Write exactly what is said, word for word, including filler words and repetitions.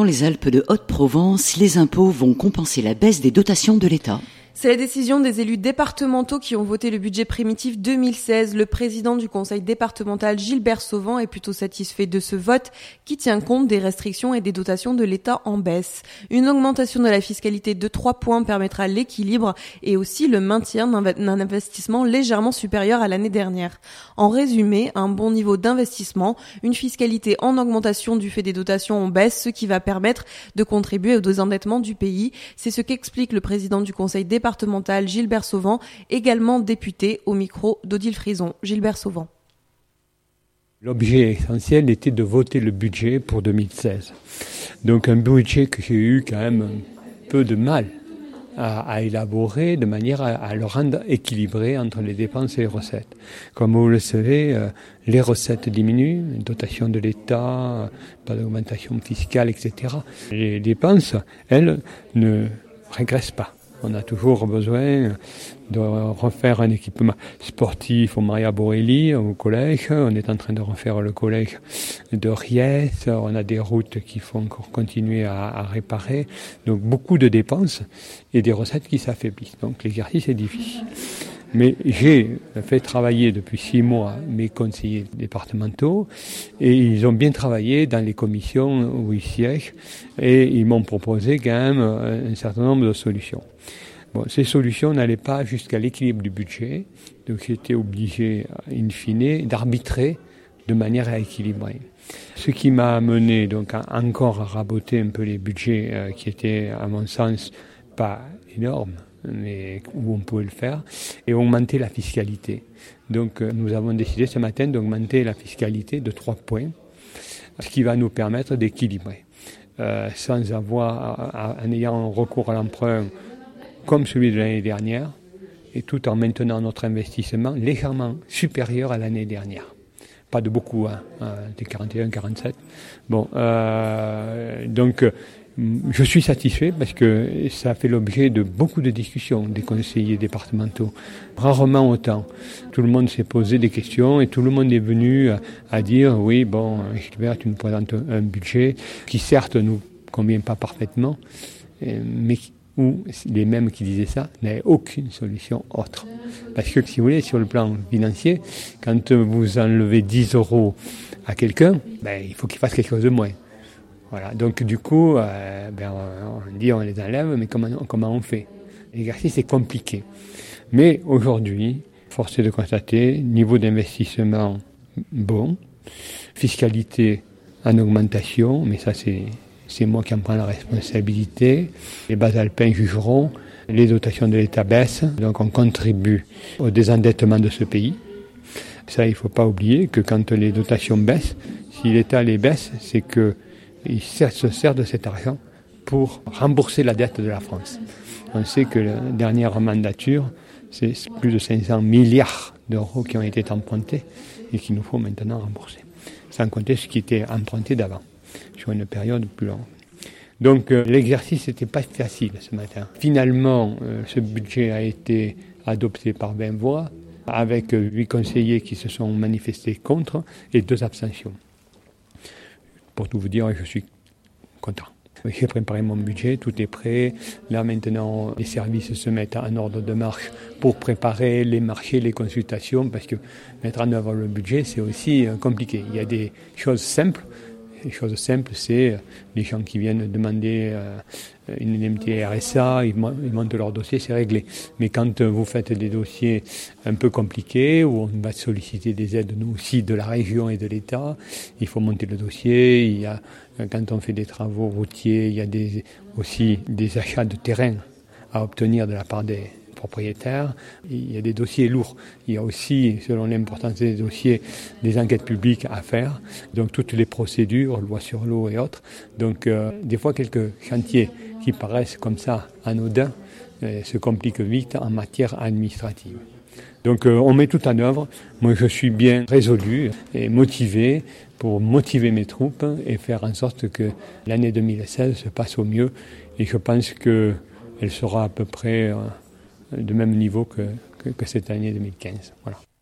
Dans les Alpes de Haute-Provence, les impôts vont compenser la baisse des dotations de l'État. C'est la décision des élus départementaux qui ont voté le budget primitif deux mille seize. Le président du conseil départemental, Gilbert Sauvant, est plutôt satisfait de ce vote qui tient compte des restrictions et des dotations de l'État en baisse. Une augmentation de la fiscalité de trois points permettra l'équilibre et aussi le maintien d'un investissement légèrement supérieur à l'année dernière. En résumé, un bon niveau d'investissement, une fiscalité en augmentation du fait des dotations en baisse, ce qui va permettre de contribuer au désendettement du pays. C'est ce qu'explique le président du conseil départemental départemental Gilbert Sauvant, également député, au micro d'Odile Frison. Gilbert Sauvant. L'objet essentiel était de voter le budget pour deux mille seize. Donc un budget que j'ai eu quand même un peu de mal à, à élaborer de manière à, à le rendre équilibré entre les dépenses et les recettes. Comme vous le savez, euh, les recettes diminuent, dotation de l'État, pas d'augmentation fiscale, et cetera. Les dépenses, elles, ne régressent pas. On a toujours besoin de refaire un équipement sportif au Maria Borelli, au collège. On est en train de refaire le collège de Riez. On a des routes qu'il faut encore continuer à, à réparer. Donc beaucoup de dépenses et des recettes qui s'affaiblissent. Donc l'exercice est difficile. Mais j'ai fait travailler depuis six mois mes conseillers départementaux et ils ont bien travaillé dans les commissions où ils siègent et ils m'ont proposé quand même un certain nombre de solutions. Bon, ces solutions n'allaient pas jusqu'à l'équilibre du budget, donc j'étais obligé, in fine, d'arbitrer de manière à équilibrer. Ce qui m'a amené donc à encore à raboter un peu les budgets euh, qui étaient, à mon sens, pas énormes, mais où on pouvait le faire, et augmenter la fiscalité. Donc euh, nous avons décidé ce matin d'augmenter la fiscalité de trois points, ce qui va nous permettre d'équilibrer, euh, sans avoir, en ayant recours à l'emprunt comme celui de l'année dernière, et tout en maintenant notre investissement légèrement supérieur à l'année dernière. Pas de beaucoup, hein, de quarante et un, quarante-sept. Bon, euh, donc je suis satisfait parce que ça a fait l'objet de beaucoup de discussions des conseillers départementaux. Rarement autant. Tout le monde s'est posé des questions et tout le monde est venu à, à dire oui, bon, Gilbert, tu nous présentes un budget qui certes nous convient pas parfaitement, mais où les mêmes qui disaient ça n'avaient aucune solution autre. Parce que si vous voulez, sur le plan financier, quand vous enlevez dix euros à quelqu'un, ben, il faut qu'il fasse quelque chose de moins. Voilà. Donc du coup, euh, ben, on dit on les enlève, mais comment, comment on fait ? L'exercice est compliqué. Mais aujourd'hui, force est de constater, niveau d'investissement bon, fiscalité en augmentation, mais ça c'est... C'est moi qui en prends la responsabilité. Les bas alpins jugeront. Les dotations de l'État baissent. Donc on contribue au désendettement de ce pays. Ça, il ne faut pas oublier que quand les dotations baissent, si l'État les baisse, c'est qu'il se sert de cet argent pour rembourser la dette de la France. On sait que la dernière mandature, c'est plus de cinq cents milliards d'euros qui ont été empruntés et qu'il nous faut maintenant rembourser. Sans compter ce qui était emprunté d'avant, sur une période plus longue. Donc euh, l'exercice n'était pas facile ce matin. Finalement, euh, ce budget a été adopté par vingt voix, avec huit conseillers qui se sont manifestés contre et deux abstentions. Pour tout vous dire, je suis content. J'ai préparé mon budget, tout est prêt. Là maintenant, les services se mettent en ordre de marche pour préparer les marchés, les consultations, parce que mettre en œuvre le budget, c'est aussi euh, compliqué. Il y a des choses simples. Les choses simples, c'est les gens qui viennent demander euh, une indemnité R S A, ils, ils montent leur dossier, c'est réglé. Mais quand vous faites des dossiers un peu compliqués, où on va solliciter des aides, nous aussi, de la région et de l'État, il faut monter le dossier. Il y a, quand on fait des travaux routiers, il y a des, aussi des achats de terrain à obtenir de la part des propriétaires. Il y a des dossiers lourds. Il y a aussi, selon l'importance des dossiers, des enquêtes publiques à faire. Donc toutes les procédures, loi sur l'eau et autres. Donc euh, des fois quelques chantiers qui paraissent comme ça anodins euh, se compliquent vite en matière administrative. Donc euh, on met tout en œuvre. Moi je suis bien résolu et motivé pour motiver mes troupes et faire en sorte que l'année deux mille seize se passe au mieux. Et je pense qu'elle sera à peu près euh, de même niveau que, que, que cette année deux mille quinze. Voilà.